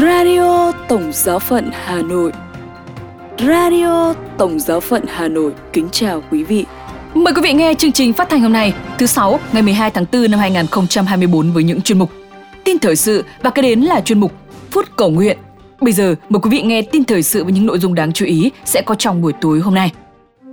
Radio Tổng Giáo phận Hà Nội. Radio Tổng Giáo phận Hà Nội kính chào quý vị. Mời quý vị nghe chương trình phát thanh hôm nay, thứ Sáu, ngày 12 tháng 4 năm 2024 với những chuyên mục tin thời sự và kế đến là chuyên mục Phút Cầu Nguyện. Bây giờ mời quý vị nghe tin thời sự với những nội dung đáng chú ý sẽ có trong buổi tối hôm nay.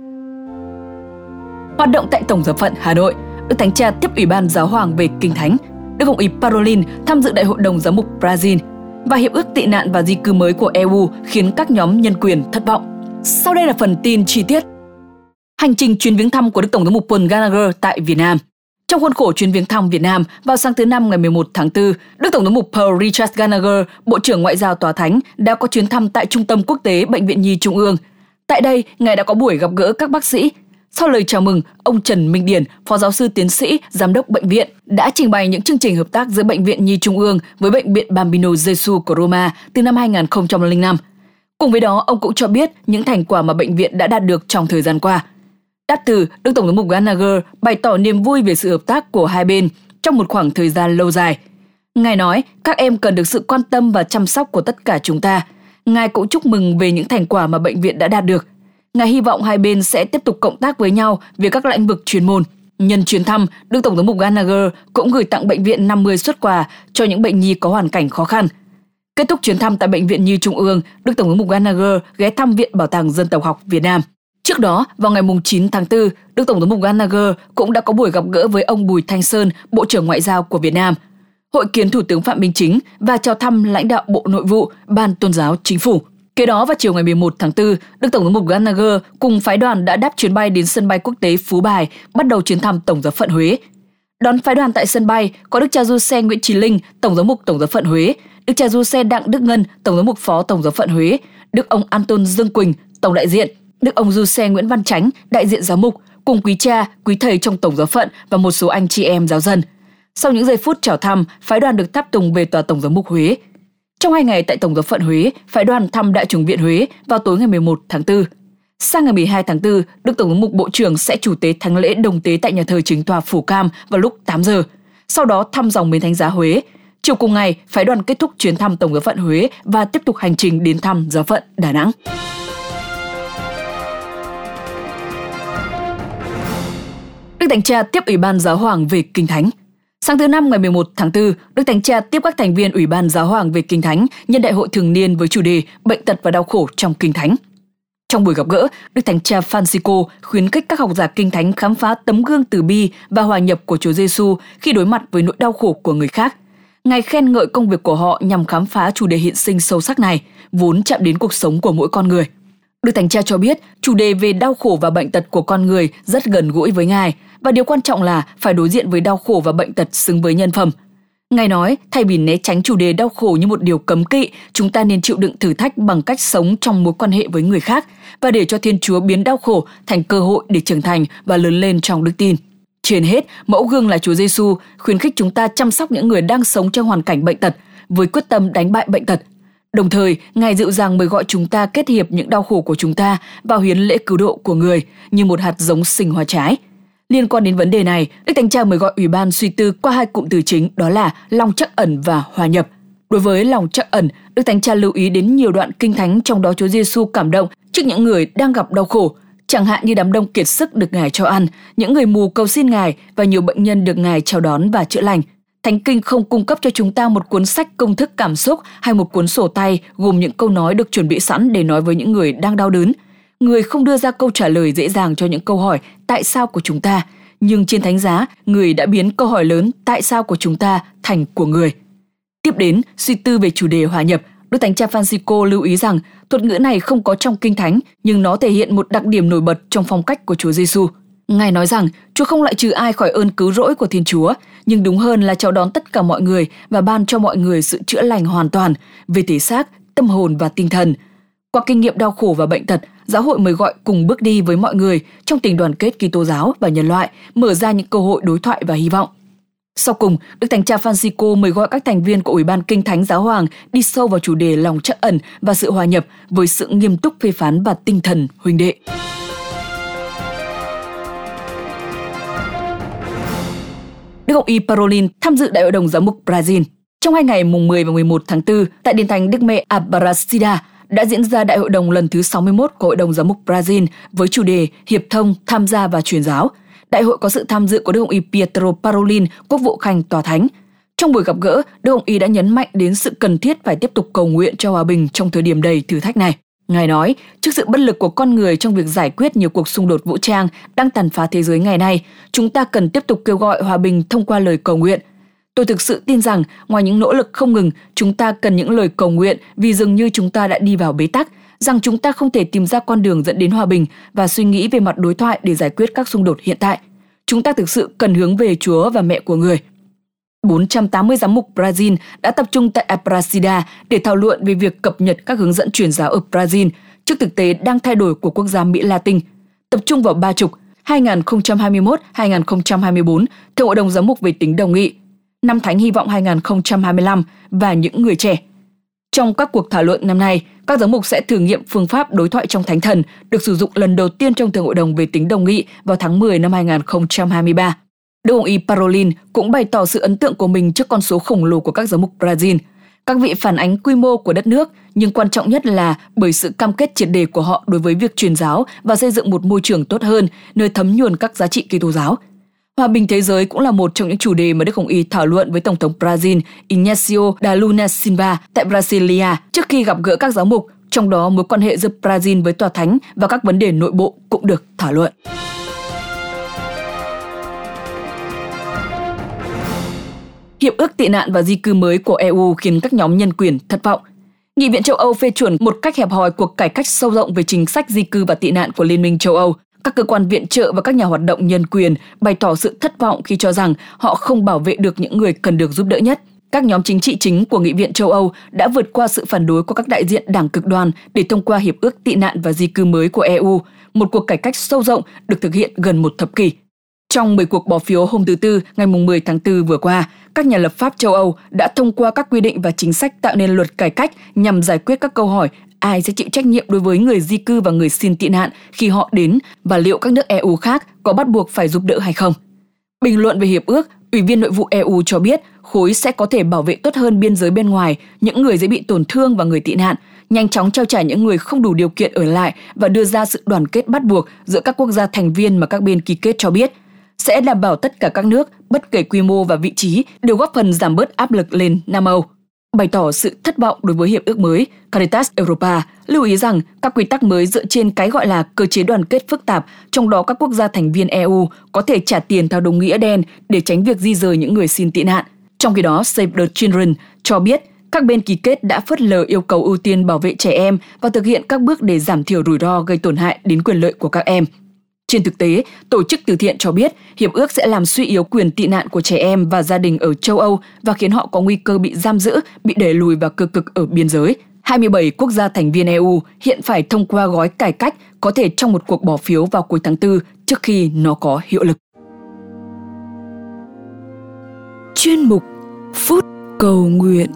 Hoạt động tại Tổng Giáo phận Hà Nội, Đức Thánh Cha tiếp Ủy ban Giáo hoàng về Kinh Thánh, Đức Hồng y Parolin tham dự Đại hội đồng Giám mục Brazil và Hiệp ước tị nạn và di cư mới của EU khiến các nhóm nhân quyền thất vọng. Sau đây là phần tin chi tiết. Hành trình chuyến viếng thăm của Đức Tổng giám mục Paul Gallagher tại Việt Nam. Trong khuôn khổ chuyến viếng thăm Việt Nam, vào sáng thứ Năm ngày 11 tháng 4, Đức Tổng giám mục Paul Richard Gallagher, Bộ trưởng Ngoại giao Tòa Thánh, đã có chuyến thăm tại Trung tâm Quốc tế Bệnh viện Nhi Trung ương. Tại đây, Ngài đã có buổi gặp gỡ các bác sĩ. Sau lời chào mừng, ông Trần Minh Điển, Phó giáo sư tiến sĩ, Giám đốc bệnh viện, đã trình bày những chương trình hợp tác giữa Bệnh viện Nhi Trung ương với Bệnh viện Bambino Gesù của Roma từ năm 2005. Cùng với đó, ông cũng cho biết những thành quả mà bệnh viện đã đạt được trong thời gian qua. Đáp từ, Đức Tổng giám mục Gallagher bày tỏ niềm vui về sự hợp tác của hai bên trong một khoảng thời gian lâu dài. Ngài nói, các em cần được sự quan tâm và chăm sóc của tất cả chúng ta. Ngài cũng chúc mừng về những thành quả mà bệnh viện đã đạt được. Ngài hy vọng hai bên sẽ tiếp tục cộng tác với nhau về các lĩnh vực chuyên môn. Nhân chuyến thăm, Đức Tổng giám mục Gallagher cũng gửi tặng bệnh viện 50 suất quà cho những bệnh nhi có hoàn cảnh khó khăn. Kết thúc chuyến thăm tại Bệnh viện Nhi Trung ương, Đức Tổng giám mục Gallagher ghé thăm Viện Bảo tàng Dân tộc học Việt Nam. Trước đó, vào ngày 9 tháng 4, Đức Tổng giám mục Gallagher cũng đã có buổi gặp gỡ với ông Bùi Thanh Sơn, Bộ trưởng Ngoại giao của Việt Nam, hội kiến Thủ tướng Phạm Minh Chính và chào thăm lãnh đạo Bộ Nội vụ, Ban Tôn giáo Chính phủ. Kế đó vào chiều ngày 11 tháng 4, Đức Tổng giám mục Gallagher cùng phái đoàn đã đáp chuyến bay đến sân bay quốc tế Phú Bài, bắt đầu chuyến thăm Tổng giáo phận Huế. Đón phái đoàn tại sân bay có Đức cha Du-xe Nguyễn Chí Linh, Tổng giám mục Tổng giáo phận Huế, Đức cha Du-xe Đặng Đức Ngân, Tổng giám mục Phó Tổng giáo phận Huế, Đức ông Anton Dương Quỳnh, Tổng đại diện, Đức ông Du-xe Nguyễn Văn Chánh, đại diện giám mục, cùng quý cha, quý thầy trong Tổng giáo phận và một số anh chị em giáo dân. Sau những giây phút chào thăm, phái đoàn được tháp tùng về tòa Tổng giám mục Huế. Trong 2 ngày tại Tổng giáo phận Huế, phái đoàn thăm Đại chủng viện Huế vào tối ngày 11 tháng 4. Sang ngày 12 tháng 4, Đức Tổng giám mục Bộ trưởng sẽ chủ tế thánh lễ đồng tế tại nhà thờ Chính tòa Phủ Cam vào lúc 8 giờ. Sau đó thăm dòng Bến Thánh Giá Huế. Chiều cùng ngày, phái đoàn kết thúc chuyến thăm Tổng giáo phận Huế và tiếp tục hành trình đến thăm giáo phận Đà Nẵng. Đức Thánh Cha tiếp Ủy ban Giáo hoàng về Kinh Thánh. Sáng thứ Năm ngày 11 tháng 4, Đức Thánh Cha tiếp các thành viên Ủy ban Giáo hoàng về Kinh Thánh nhân đại hội thường niên với chủ đề Bệnh tật và đau khổ trong Kinh Thánh. Trong buổi gặp gỡ, Đức Thánh Cha Francisco khuyến khích các học giả Kinh Thánh khám phá tấm gương từ bi và hòa nhập của Chúa Giêsu khi đối mặt với nỗi đau khổ của người khác. Ngài khen ngợi công việc của họ nhằm khám phá chủ đề hiện sinh sâu sắc này, vốn chạm đến cuộc sống của mỗi con người. Đức Thánh Cha cho biết, chủ đề về đau khổ và bệnh tật của con người rất gần gũi với Ngài, và điều quan trọng là phải đối diện với đau khổ và bệnh tật xứng với nhân phẩm. Ngài nói, thay vì né tránh chủ đề đau khổ như một điều cấm kỵ, chúng ta nên chịu đựng thử thách bằng cách sống trong mối quan hệ với người khác và để cho Thiên Chúa biến đau khổ thành cơ hội để trưởng thành và lớn lên trong đức tin. Trên hết, mẫu gương là Chúa Giêsu khuyến khích chúng ta chăm sóc những người đang sống trong hoàn cảnh bệnh tật với quyết tâm đánh bại bệnh tật. Đồng thời, Ngài dịu dàng mời gọi chúng ta kết hiệp những đau khổ của chúng ta vào hiến lễ cứu độ của người như một hạt giống sinh hoa trái. Liên quan đến vấn đề này, Đức Thánh Cha mời gọi Ủy ban suy tư qua 2 cụm từ chính, đó là lòng trắc ẩn và hòa nhập. Đối với lòng trắc ẩn, Đức Thánh Cha lưu ý đến nhiều đoạn Kinh Thánh trong đó Chúa Giêsu cảm động trước những người đang gặp đau khổ, chẳng hạn như đám đông kiệt sức được Ngài cho ăn, những người mù cầu xin Ngài và nhiều bệnh nhân được Ngài chào đón và chữa lành. Thánh Kinh không cung cấp cho chúng ta một cuốn sách công thức cảm xúc hay một cuốn sổ tay gồm những câu nói được chuẩn bị sẵn để nói với những người đang đau đớn. Người không đưa ra câu trả lời dễ dàng cho những câu hỏi tại sao của chúng ta, nhưng trên thánh giá, người đã biến câu hỏi lớn tại sao của chúng ta thành của người. Tiếp đến, suy tư về chủ đề hòa nhập, Đức Thánh Cha Francisco lưu ý rằng thuật ngữ này không có trong Kinh Thánh, nhưng nó thể hiện một đặc điểm nổi bật trong phong cách của Chúa Giêsu. Ngài nói rằng Chúa không loại trừ ai khỏi ơn cứu rỗi của Thiên Chúa, nhưng đúng hơn là chào đón tất cả mọi người và ban cho mọi người sự chữa lành hoàn toàn về thể xác, tâm hồn và tinh thần. Qua kinh nghiệm đau khổ và bệnh tật, giáo hội mời gọi cùng bước đi với mọi người trong tình đoàn kết Kitô giáo và nhân loại, mở ra những cơ hội đối thoại và hy vọng. Sau cùng, Đức Thánh Cha Francisco mời gọi các thành viên của Ủy ban Kinh Thánh Giáo hoàng đi sâu vào chủ đề lòng trắc ẩn và sự hòa nhập với sự nghiêm túc phê phán và tinh thần huynh đệ. Đức Hồng y Parolin tham dự Đại hội đồng Giám mục Brazil. Trong 2 ngày mùng 10 và 11 tháng 4, tại Đền Thánh Đức Mẹ Aparecida đã diễn ra Đại hội đồng lần thứ 61 của Hội đồng Giám mục Brazil với chủ đề Hiệp thông, tham gia và truyền giáo. Đại hội có sự tham dự của Đức Hồng Y Pietro Parolin, Quốc vụ Khanh Tòa Thánh. Trong buổi gặp gỡ, Đức Hồng Y đã nhấn mạnh đến sự cần thiết phải tiếp tục cầu nguyện cho hòa bình trong thời điểm đầy thử thách này. Ngài nói, trước sự bất lực của con người trong việc giải quyết nhiều cuộc xung đột vũ trang đang tàn phá thế giới ngày nay, chúng ta cần tiếp tục kêu gọi hòa bình thông qua lời cầu nguyện. Tôi thực sự tin rằng, ngoài những nỗ lực không ngừng, chúng ta cần những lời cầu nguyện vì dường như chúng ta đã đi vào bế tắc, rằng chúng ta không thể tìm ra con đường dẫn đến hòa bình và suy nghĩ về mặt đối thoại để giải quyết các xung đột hiện tại. Chúng ta thực sự cần hướng về Chúa và Mẹ của người. 480 giám mục Brazil đã tập trung tại Aparecida để thảo luận về việc cập nhật các hướng dẫn truyền giáo ở Brazil trước thực tế đang thay đổi của quốc gia Mỹ Latin, tập trung vào 3 trục 2021-2024 theo Hội đồng Giám mục về tính đồng nghị, Năm Thánh Hy vọng 2025 và những người trẻ. Trong các cuộc thảo luận năm nay, các giám mục sẽ thử nghiệm phương pháp đối thoại trong Thánh Thần được sử dụng lần đầu tiên trong Thượng Hội đồng về tính đồng nghị vào tháng 10 năm 2023. Đức Hồng Y Parolin cũng bày tỏ sự ấn tượng của mình trước con số khổng lồ của các giám mục Brazil. Các vị phản ánh quy mô của đất nước, nhưng quan trọng nhất là bởi sự cam kết triệt để của họ đối với việc truyền giáo và xây dựng một môi trường tốt hơn, nơi thấm nhuần các giá trị Kitô giáo. Hòa bình thế giới cũng là một trong những chủ đề mà Đức Hồng Y thảo luận với Tổng thống Brazil Inácio da Luna Silva tại Brasilia trước khi gặp gỡ các giám mục, trong đó mối quan hệ giữa Brazil với Tòa Thánh và các vấn đề nội bộ cũng được thảo luận. Hiệp ước tị nạn và di cư mới của EU khiến các nhóm nhân quyền thất vọng. Nghị viện châu Âu phê chuẩn một cách hẹp hòi cuộc cải cách sâu rộng về chính sách di cư và tị nạn của Liên minh châu Âu. Các cơ quan viện trợ và các nhà hoạt động nhân quyền bày tỏ sự thất vọng khi cho rằng họ không bảo vệ được những người cần được giúp đỡ nhất. Các nhóm chính trị chính của Nghị viện châu Âu đã vượt qua sự phản đối của các đại diện đảng cực đoan để thông qua Hiệp ước tị nạn và di cư mới của EU, một cuộc cải cách sâu rộng được thực hiện gần một thập kỷ. Trong 10 cuộc bỏ phiếu hôm thứ Tư, ngày 10 tháng 4 vừa qua, các nhà lập pháp châu Âu đã thông qua các quy định và chính sách tạo nên luật cải cách nhằm giải quyết các câu hỏi ai sẽ chịu trách nhiệm đối với người di cư và người xin tị nạn khi họ đến và liệu các nước EU khác có bắt buộc phải giúp đỡ hay không. Bình luận về hiệp ước, Ủy viên Nội vụ EU cho biết khối sẽ có thể bảo vệ tốt hơn biên giới bên ngoài, những người dễ bị tổn thương và người tị nạn, nhanh chóng trao trả những người không đủ điều kiện ở lại và đưa ra sự đoàn kết bắt buộc giữa các quốc gia thành viên mà các bên ký kết cho biết, sẽ đảm bảo tất cả các nước, bất kể quy mô và vị trí, đều góp phần giảm bớt áp lực lên Nam Âu. Bày tỏ sự thất vọng đối với hiệp ước mới, Caritas Europa lưu ý rằng các quy tắc mới dựa trên cái gọi là cơ chế đoàn kết phức tạp, trong đó các quốc gia thành viên EU có thể trả tiền theo đúng nghĩa đen để tránh việc di rời những người xin tị nạn. Trong khi đó, Save the Children cho biết các bên ký kết đã phớt lờ yêu cầu ưu tiên bảo vệ trẻ em và thực hiện các bước để giảm thiểu rủi ro gây tổn hại đến quyền lợi của các em. Trên thực tế, tổ chức từ thiện cho biết hiệp ước sẽ làm suy yếu quyền tị nạn của trẻ em và gia đình ở châu Âu và khiến họ có nguy cơ bị giam giữ, bị đẩy lùi vào cơ cực ở biên giới. 27 quốc gia thành viên EU hiện phải thông qua gói cải cách có thể trong một cuộc bỏ phiếu vào cuối tháng 4 trước khi nó có hiệu lực. Chuyên mục Phút Cầu Nguyện.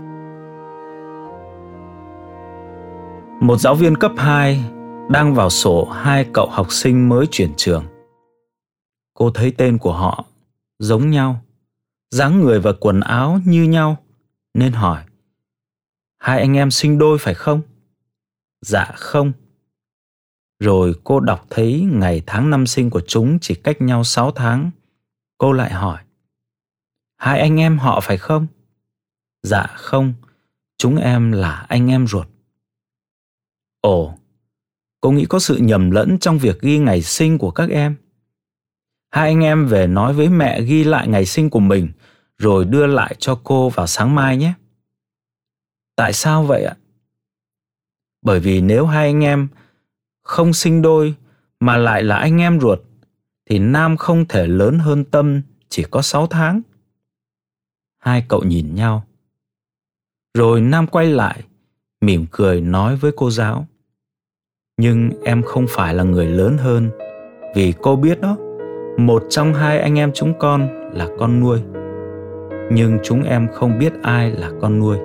Một giáo viên cấp 2 đang vào sổ 2 cậu học sinh mới chuyển trường. Cô thấy tên của họ giống nhau, dáng người và quần áo như nhau, nên hỏi: hai anh em sinh đôi phải không? Dạ không. Rồi cô đọc thấy ngày tháng năm sinh của chúng chỉ cách nhau 6 tháng. Cô lại hỏi: hai anh em họ phải không? Dạ không, chúng em là anh em ruột. Ồ, cô nghĩ có sự nhầm lẫn trong việc ghi ngày sinh của các em. Hai anh em về nói với mẹ ghi lại ngày sinh của mình rồi đưa lại cho cô vào sáng mai nhé. Tại sao vậy ạ? Bởi vì nếu hai anh em không sinh đôi mà lại là anh em ruột thì Nam không thể lớn hơn Tâm chỉ có 6 tháng. Hai cậu nhìn nhau. Rồi Nam quay lại, mỉm cười nói với cô giáo: nhưng em không phải là người lớn hơn, vì cô biết đó, một trong hai anh em chúng con là con nuôi. Nhưng chúng em không biết ai là con nuôi.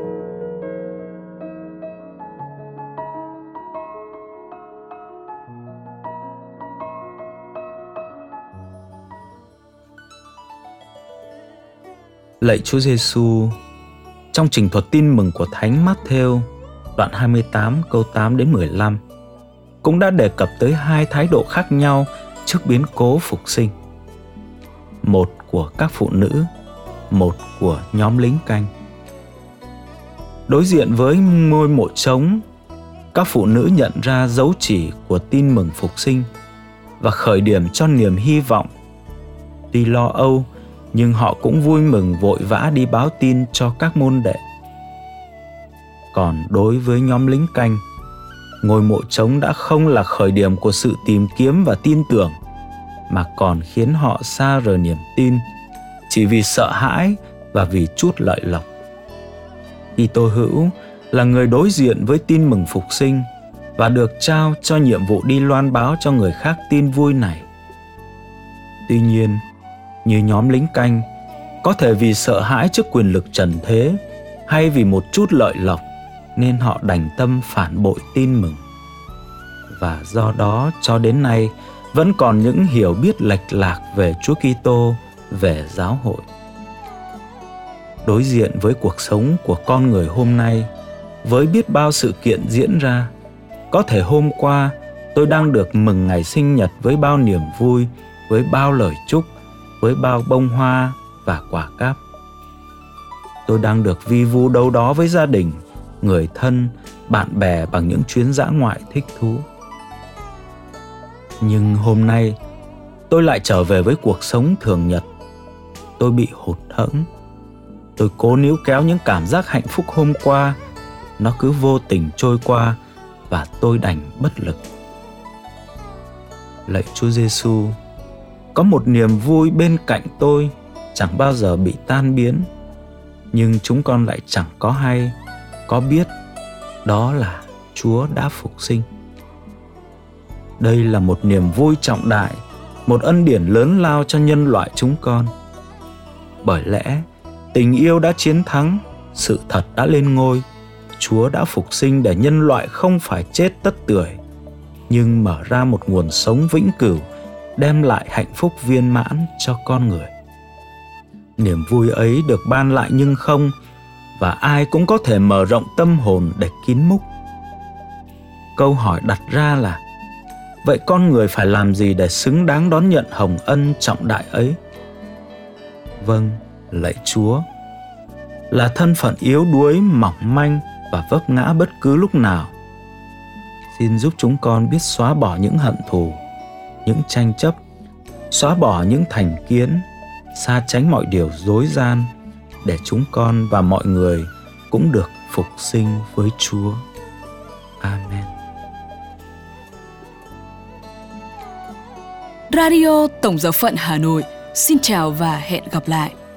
Lạy Chúa Giêsu, trong trình thuật tin mừng của Thánh Matthew, đoạn 28 câu 8 đến 15, cũng đã đề cập tới hai thái độ khác nhau trước biến cố phục sinh. Một của các phụ nữ, một của nhóm lính canh. Đối diện với ngôi mộ trống, các phụ nữ nhận ra dấu chỉ của tin mừng phục sinh và khởi điểm cho niềm hy vọng. Tuy lo âu, nhưng họ cũng vui mừng vội vã đi báo tin cho các môn đệ. Còn đối với nhóm lính canh, ngôi mộ trống đã không là khởi điểm của sự tìm kiếm và tin tưởng, mà còn khiến họ xa rời niềm tin, chỉ vì sợ hãi và vì chút lợi lộc. Kitô hữu là người đối diện với tin mừng phục sinh và được trao cho nhiệm vụ đi loan báo cho người khác tin vui này. Tuy nhiên, như nhóm lính canh, có thể vì sợ hãi trước quyền lực trần thế hay vì một chút lợi lộc nên họ đành tâm phản bội tin mừng. Và do đó cho đến nay vẫn còn những hiểu biết lệch lạc về Chúa Kitô, về giáo hội. Đối diện với cuộc sống của con người hôm nay, với biết bao sự kiện diễn ra, có thể hôm qua tôi đang được mừng ngày sinh nhật với bao niềm vui, với bao lời chúc, với bao bông hoa và quả cáp. Tôi đang được vi vu đâu đó với gia đình, người thân, bạn bè bằng những chuyến dã ngoại thích thú. Nhưng hôm nay, tôi lại trở về với cuộc sống thường nhật. Tôi bị hụt hẫng. Tôi cố níu kéo những cảm giác hạnh phúc hôm qua, nó cứ vô tình trôi qua và tôi đành bất lực. Lạy Chúa Giêsu, có một niềm vui bên cạnh tôi chẳng bao giờ bị tan biến, nhưng chúng con lại chẳng có hay, có biết đó là Chúa đã phục sinh. Đây là một niềm vui trọng đại, một ân điển lớn lao cho nhân loại chúng con. Bởi lẽ tình yêu đã chiến thắng, sự thật đã lên ngôi, Chúa đã phục sinh để nhân loại không phải chết tất tưởi, nhưng mở ra một nguồn sống vĩnh cửu, đem lại hạnh phúc viên mãn cho con người. Niềm vui ấy được ban lại nhưng không, và ai cũng có thể mở rộng tâm hồn để kín múc. Câu hỏi đặt ra là, vậy con người phải làm gì để xứng đáng đón nhận hồng ân trọng đại ấy? Vâng, lạy Chúa, là thân phận yếu đuối, mỏng manh và vấp ngã bất cứ lúc nào. Xin giúp chúng con biết xóa bỏ những hận thù, những tranh chấp, xóa bỏ những thành kiến, xa tránh mọi điều dối gian, để chúng con và mọi người cũng được phục sinh với Chúa. Amen. Radio Tổng Giáo phận Hà Nội xin chào và hẹn gặp lại.